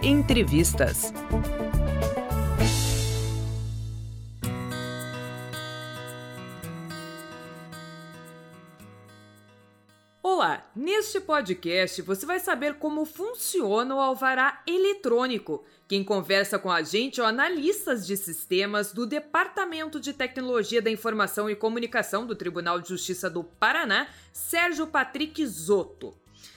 Entrevistas. Olá, neste podcast você vai saber como funciona o alvará eletrônico. Quem conversa com a gente é o analistas de sistemas do Departamento de Tecnologia da Informação e Comunicação do Tribunal de Justiça do Paraná, Sérgio Patrick Zotto.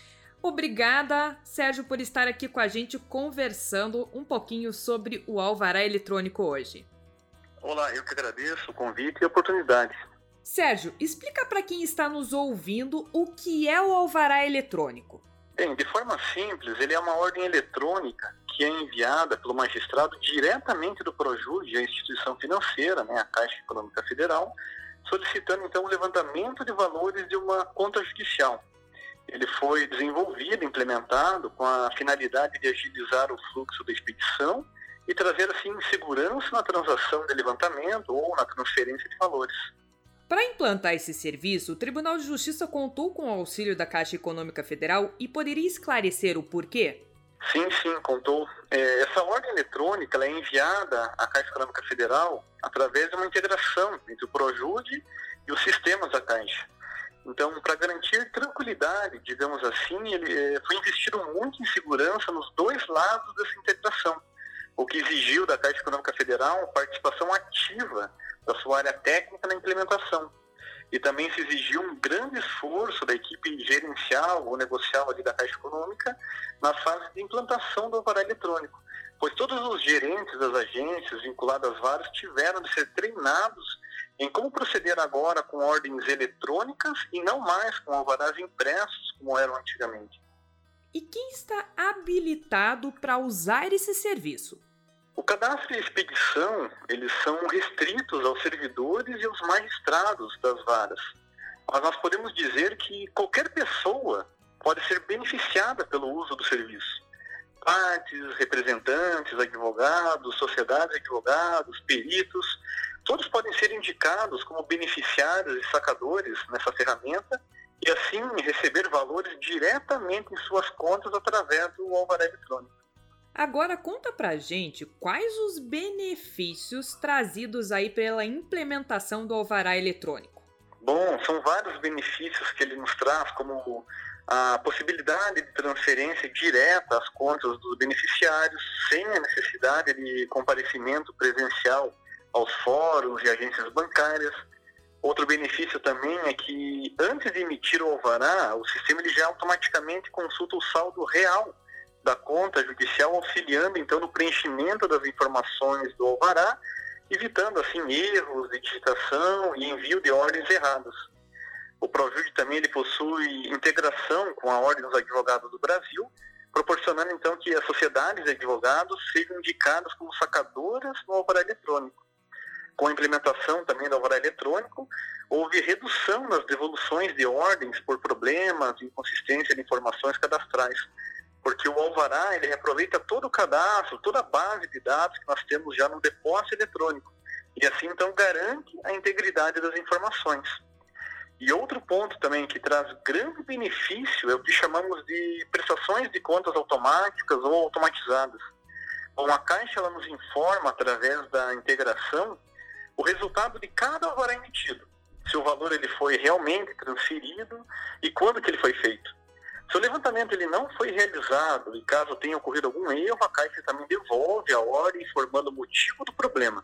Obrigada, Sérgio, por estar aqui com a gente conversando um pouquinho sobre o alvará eletrônico hoje. Olá, eu que agradeço o convite e a oportunidade. Sérgio, explica para quem está nos ouvindo o que é o alvará eletrônico. Bem, de forma simples, ele é uma ordem eletrônica que é enviada pelo magistrado diretamente do Projude à instituição financeira, a Caixa Econômica Federal, solicitando então o levantamento de valores de uma conta judicial. Ele foi desenvolvido, implementado com a finalidade de agilizar o fluxo da expedição e trazer assim segurança na transação de levantamento ou na transferência de valores. Para implantar esse serviço, o Tribunal de Justiça contou com o auxílio da Caixa Econômica Federal e poderia esclarecer o porquê? Sim, contou. Essa ordem eletrônica ela é enviada à Caixa Econômica Federal através de uma integração entre o Projude e os sistemas da Caixa. Então, para garantir tranquilidade, digamos assim, ele foi investido muito em segurança nos dois lados dessa integração, o que exigiu da Caixa Econômica Federal participação ativa da sua área técnica na implementação. E também se exigiu um grande esforço da equipe gerencial ou negocial ali da Caixa Econômica na fase de implantação do alvará eletrônico, pois todos os gerentes das agências vinculadas às varas tiveram de ser treinados em como proceder agora com ordens eletrônicas e não mais com alvarás impressos como eram antigamente. E quem está habilitado para usar esse serviço? O cadastro e a expedição, eles são restritos aos servidores e aos magistrados das varas. Mas nós podemos dizer que qualquer pessoa pode ser beneficiada pelo uso do serviço. Partes, representantes, advogados, sociedades de advogados, peritos, todos podem ser indicados como beneficiários e sacadores nessa ferramenta e assim receber valores diretamente em suas contas através do alvará eletrônico. Agora conta pra gente quais os benefícios trazidos aí pela implementação do alvará eletrônico. Bom, são vários benefícios que ele nos traz, como a possibilidade de transferência direta às contas dos beneficiários, sem a necessidade de comparecimento presencial aos fóruns e agências bancárias. Outro benefício também é que antes de emitir o alvará, o sistema ele já automaticamente consulta o saldo real da conta judicial, auxiliando então no preenchimento das informações do alvará, evitando assim erros de digitação e envio de ordens erradas. O Projude também ele possui integração com a Ordem dos Advogados do Brasil, proporcionando então que as sociedades de advogados sejam indicadas como sacadoras no alvará eletrônico. Com a implementação também do alvará eletrônico, houve redução nas devoluções de ordens por problemas de inconsistência de informações cadastrais, porque o alvará ele aproveita todo o cadastro, toda a base de dados que nós temos já no depósito eletrônico, e assim então garante a integridade das informações. E outro ponto também que traz grande benefício é o que chamamos de prestações de contas automáticas ou automatizadas. Bom, a Caixa ela nos informa através da integração o resultado de cada alvará emitido, se o valor ele foi realmente transferido e quando que ele foi feito. Se o levantamento ele não foi realizado e caso tenha ocorrido algum erro, a Caixa também devolve a ordem informando o motivo do problema.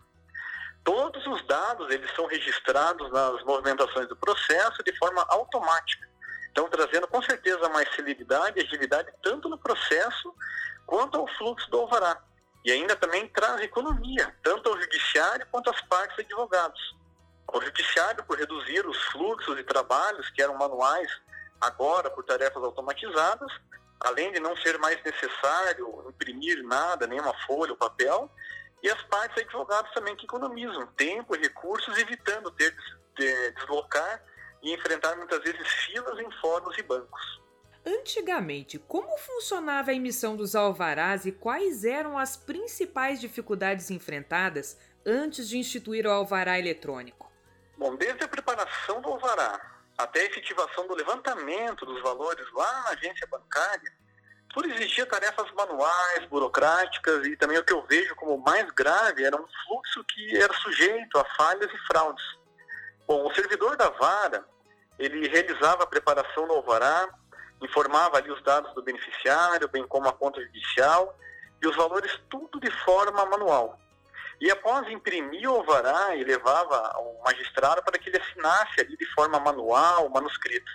Todos os dados eles são registrados nas movimentações do processo de forma automática, então trazendo com certeza mais celeridade e agilidade tanto no processo quanto ao fluxo do alvará. E ainda também traz economia, tanto ao judiciário quanto às partes advogados. Ao judiciário por reduzir os fluxos de trabalhos que eram manuais, agora por tarefas automatizadas, além de não ser mais necessário imprimir nada, nenhuma folha ou papel, e as partes advogados também que economizam tempo e recursos, evitando ter de deslocar e enfrentar muitas vezes filas em fóruns e bancos. Antigamente, como funcionava a emissão dos alvarás e quais eram as principais dificuldades enfrentadas antes de instituir o alvará eletrônico? Bom, desde a preparação do alvará até a efetivação do levantamento dos valores lá na agência bancária, Por existir tarefas manuais, burocráticas e também o que eu vejo como mais grave era um fluxo que era sujeito a falhas e fraudes. Bom, o servidor da vara, ele realizava a preparação do alvará, informava ali os dados do beneficiário, bem como a conta judicial e os valores tudo de forma manual. E após imprimir o alvará, ele levava ao magistrado para que ele assinasse ali de forma manual, manuscrito.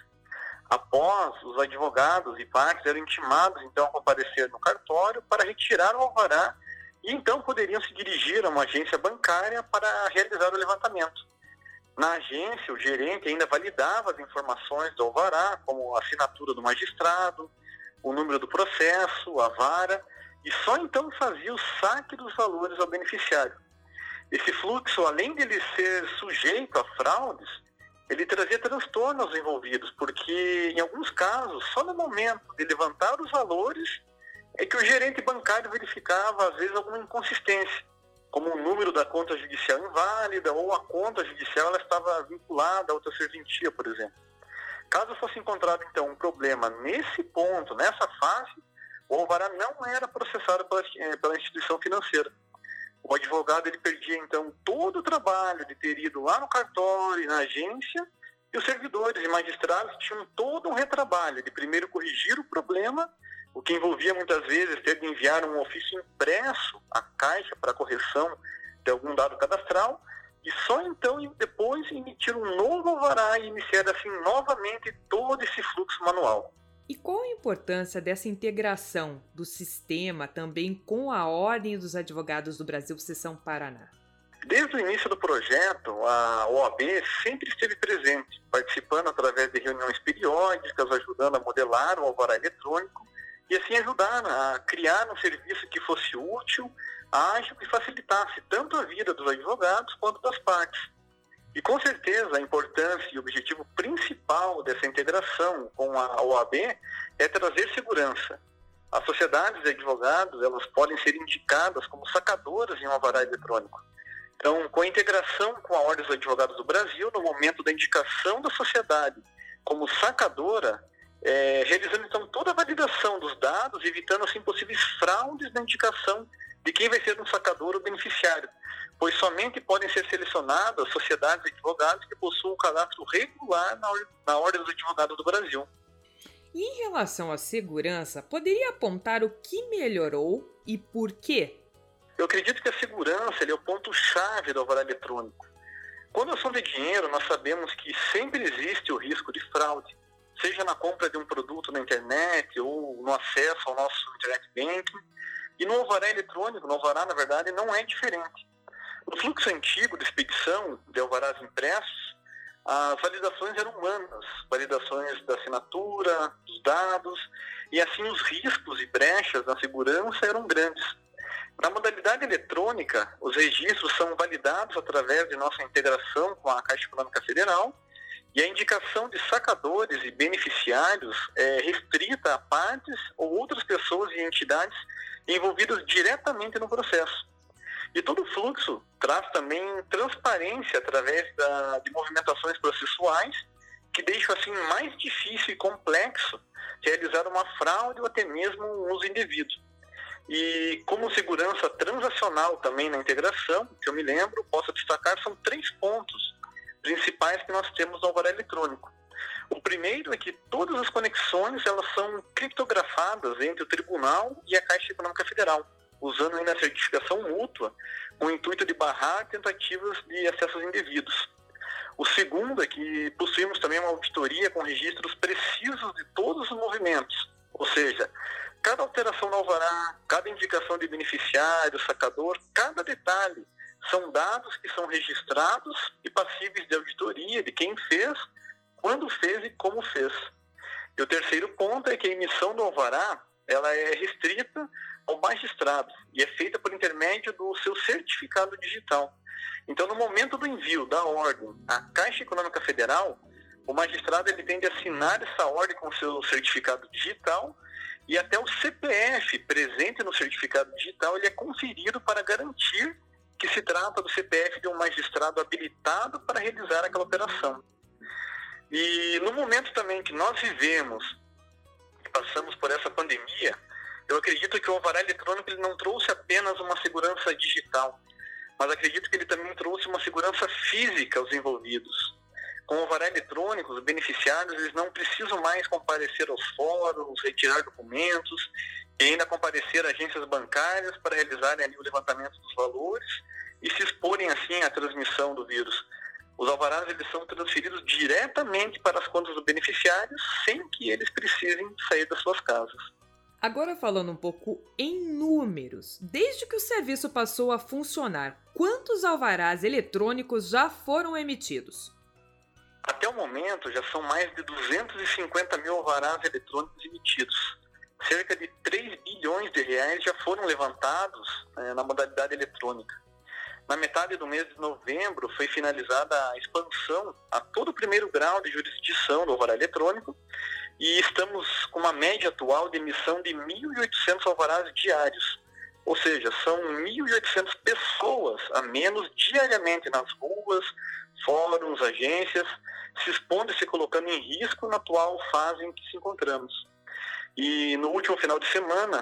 Após, os advogados e partes eram intimados então a comparecer no cartório para retirar o alvará e então poderiam se dirigir a uma agência bancária para realizar o levantamento. Na agência, o gerente ainda validava as informações do alvará, como a assinatura do magistrado, o número do processo, a vara, e só então fazia o saque dos valores ao beneficiário. Esse fluxo, além de ele ser sujeito a fraudes, ele trazia transtorno aos envolvidos, porque em alguns casos, só no momento de levantar os valores, é que o gerente bancário verificava, às vezes, alguma inconsistência, como o número da conta judicial inválida ou a conta judicial ela estava vinculada a outra serventia, por exemplo. Caso fosse encontrado, então, um problema nesse ponto, nessa fase, o alvará não era processado pela instituição financeira. O advogado ele perdia, então, todo o trabalho de ter ido lá no cartório, na agência, e os servidores e magistrados tinham todo um retrabalho de primeiro corrigir o problema, o que envolvia muitas vezes ter de enviar um ofício impresso à Caixa para correção de algum dado cadastral, e só então depois emitir um novo alvará e iniciar assim novamente todo esse fluxo manual. E qual a importância dessa integração do sistema também com a Ordem dos Advogados do Brasil, Seção Paraná? Desde o início do projeto, a OAB sempre esteve presente, participando através de reuniões periódicas, ajudando a modelar o alvará eletrônico e assim ajudar a criar um serviço que fosse útil, ágil e facilitasse tanto a vida dos advogados quanto das partes. E com certeza a importância e o objetivo principal dessa integração com a OAB é trazer segurança. As sociedades de advogados elas podem ser indicadas como sacadoras em um alvará eletrônico. Então, com a integração com a Ordem dos Advogados do Brasil, no momento da indicação da sociedade como sacadora, realizando então toda a validação dos dados, evitando assim possíveis fraudes na indicação de quem vai ser um sacador ou beneficiário, pois somente podem ser selecionadas sociedades de advogados que possuam um cadastro regular na Ordem dos Advogados do Brasil. E em relação à segurança, poderia apontar o que melhorou e por quê? Eu acredito que a segurança é o ponto-chave do alvará eletrônico. Quando o assunto é dinheiro, nós sabemos que sempre existe o risco de fraude, seja na compra de um produto na internet ou no acesso ao nosso internet banking. E no alvará eletrônico, no alvará, na verdade, não é diferente. No fluxo antigo de expedição de alvarás impressos, as validações eram humanas, validações da assinatura, dos dados, e assim os riscos e brechas na segurança eram grandes. Na modalidade eletrônica, os registros são validados através de nossa integração com a Caixa Econômica Federal, e a indicação de sacadores e beneficiários é restrita a partes ou outras pessoas e entidades envolvidas diretamente no processo. E todo o fluxo traz também transparência através de movimentações processuais que deixam assim mais difícil e complexo realizar uma fraude ou até mesmo um uso indevido. E como segurança transacional também na integração, que eu me lembro, posso destacar, são 3 pontos principais que nós temos no alvará eletrônico. O primeiro é que todas as conexões elas são criptografadas entre o Tribunal e a Caixa Econômica Federal, usando ainda a certificação mútua, com o intuito de barrar tentativas de acessos indevidos. O segundo é que possuímos também uma auditoria com registros precisos de todos os movimentos, ou seja, cada alteração no alvará, cada indicação de beneficiário, sacador, cada detalhe são dados que são registrados e passíveis de auditoria de quem fez, quando fez e como fez. E o terceiro ponto é que a emissão do alvará ela é restrita ao magistrado e é feita por intermédio do seu certificado digital. Então, no momento do envio da ordem à Caixa Econômica Federal, o magistrado ele tem de assinar essa ordem com o seu certificado digital e até o CPF presente no certificado digital ele é conferido para garantir que se trata do CPF de um magistrado habilitado para realizar aquela operação. E no momento também que nós vivemos, passamos por essa pandemia, Eu acredito que o alvará eletrônico ele não trouxe apenas uma segurança digital, mas acredito que ele também trouxe uma segurança física aos envolvidos. Com o alvará eletrônico, os beneficiários eles não precisam mais comparecer aos fóruns, retirar documentos, e ainda comparecer a agências bancárias para realizarem ali o levantamento dos valores e se exporem assim à transmissão do vírus. Os alvarás eles são transferidos diretamente para as contas dos beneficiários sem que eles precisem sair das suas casas. Agora falando um pouco em números, desde que o serviço passou a funcionar, quantos alvarás eletrônicos já foram emitidos? Até o momento já são mais de 250 mil alvarás eletrônicos emitidos. Cerca de 3 bilhões de reais já foram levantados na modalidade eletrônica. Na metade do mês de novembro foi finalizada a expansão a todo o primeiro grau de jurisdição do alvará eletrônico e estamos com uma média atual de emissão de 1.800 alvarás diários. Ou seja, são 1.800 pessoas a menos diariamente nas ruas, fóruns, agências, se expondo e se colocando em risco na atual fase em que se encontramos. E no último final de semana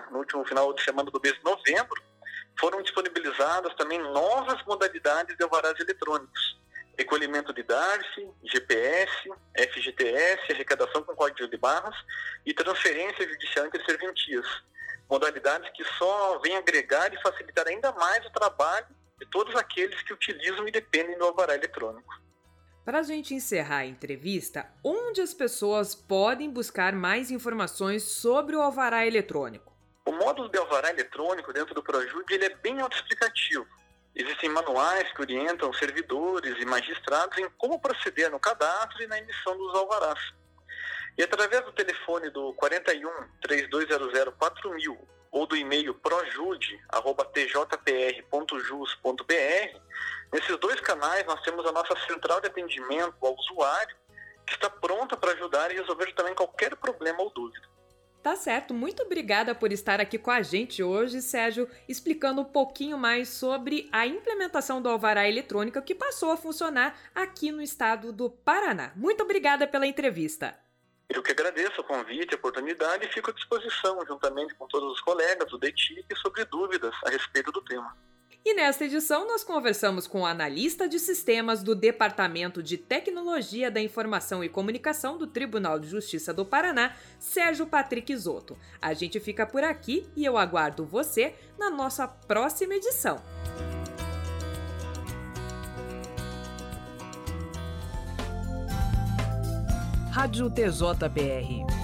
do mês de novembro, foram disponibilizadas também novas modalidades de alvarás eletrônicos. Recolhimento de DARF, GPS, FGTS, arrecadação com código de barras e transferência judicial entre serventias. Modalidades que só vêm agregar e facilitar ainda mais o trabalho de todos aqueles que utilizam e dependem do alvará eletrônico. Para a gente encerrar a entrevista, onde as pessoas podem buscar mais informações sobre o alvará eletrônico? O módulo de alvará eletrônico dentro do Projude ele é bem autoexplicativo. Existem manuais que orientam servidores e magistrados em como proceder no cadastro e na emissão dos alvarás. E através do telefone do 41 3200 4000 ou do e-mail projude@tjpr.jus.br, nesses dois canais nós temos a nossa central de atendimento ao usuário, que está pronta para ajudar e resolver também qualquer problema ou dúvida. Tá certo, muito obrigada por estar aqui com a gente hoje, Sérgio, explicando um pouquinho mais sobre a implementação do alvará eletrônico que passou a funcionar aqui no estado do Paraná. Muito obrigada pela entrevista. Eu que agradeço o convite, a oportunidade e fico à disposição, juntamente com todos os colegas do DETIC, sobre dúvidas a respeito do tema. E nesta edição nós conversamos com o analista de sistemas do Departamento de Tecnologia da Informação e Comunicação do Tribunal de Justiça do Paraná, Sérgio Patrick Izotto. A gente fica por aqui e eu aguardo você na nossa próxima edição. Rádio TJPR